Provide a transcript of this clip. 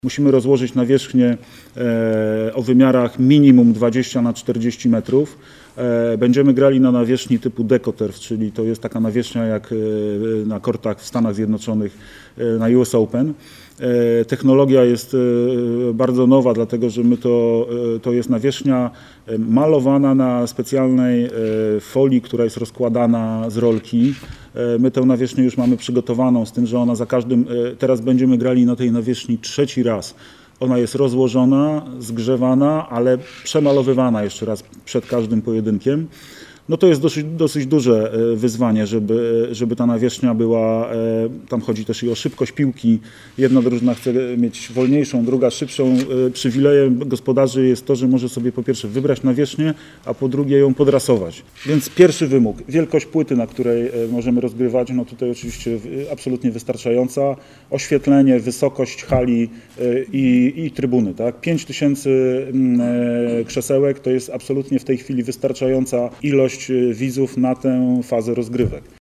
Musimy rozłożyć nawierzchnię o wymiarach minimum 20 na 40 metrów. Będziemy grali na nawierzchni typu DecoTurf, czyli to jest taka nawierzchnia jak na kortach w Stanach Zjednoczonych na US Open. Technologia jest bardzo nowa, dlatego że to jest nawierzchnia malowana na specjalnej folii, która jest rozkładana z rolki. My tę nawierzchnię już mamy przygotowaną, z tym, że ona teraz będziemy grali na tej nawierzchni trzeci raz. Ona jest rozłożona, zgrzewana, ale przemalowywana jeszcze raz przed każdym pojedynkiem. No to jest dosyć duże wyzwanie, żeby ta nawierzchnia była, tam chodzi też i o szybkość piłki. Jedna drużyna chce mieć wolniejszą, druga szybszą. Przywilejem gospodarzy jest to, że może sobie po pierwsze wybrać nawierzchnię, a po drugie ją podrasować. Więc pierwszy wymóg, wielkość płyty, na której możemy rozgrywać, no tutaj oczywiście absolutnie wystarczająca. Oświetlenie, wysokość hali i trybuny. Tak? 5000 krzesełek to jest absolutnie w tej chwili wystarczająca ilość widzów na tę fazę rozgrywek.